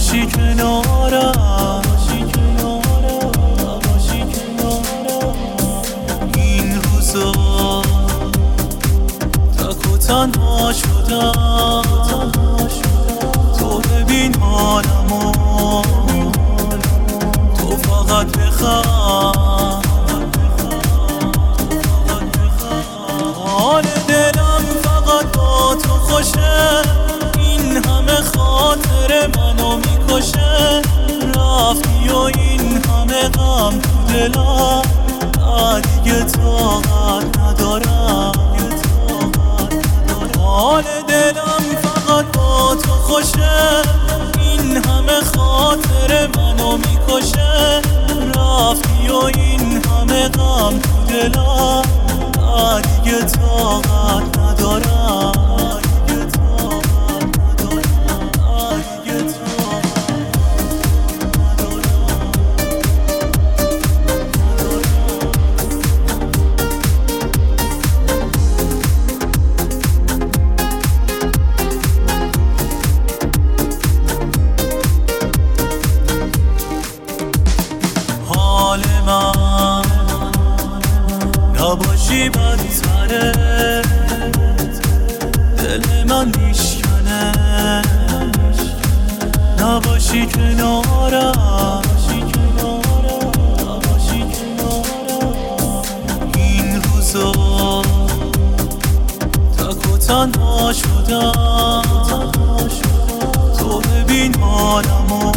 نباشی کنارم، این روزا تک و تنها شدم. تو ببین حالمو، تو فقط بخواه، حال دلم فقط با تو خوشه. این همه خاطر منو میکشه، رفتی و این همه غم تو دلم، دیگه طاقت ندارم. حال دلم فقط با تو خوشه، این همه خاطر منو میکشه، رفتی و این همه غم تو دلم، دیگه طاقت ندارم. حال من نباشی بدتره، دل من میشکنه، نباشی کنارم، این روزا تک و تنها شدم. تو ببین حالمو،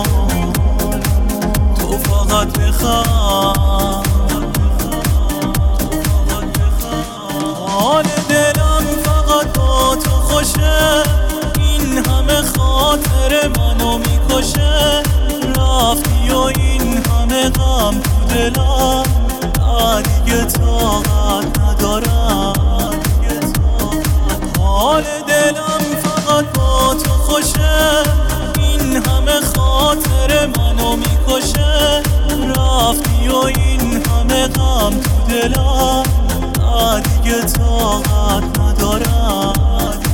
تو فقط بخواه، حال دلم فقط با تو خوشه. این همه خاطر منو میکشه، رفتی و این همه غم تو دلم، دیگه طاقت ندارم. حال دلم فقط با تو خوشه، این همه خاطر منو میکشه، رفتی و این همه غم تو دلم، دیگه طاقت ندارم.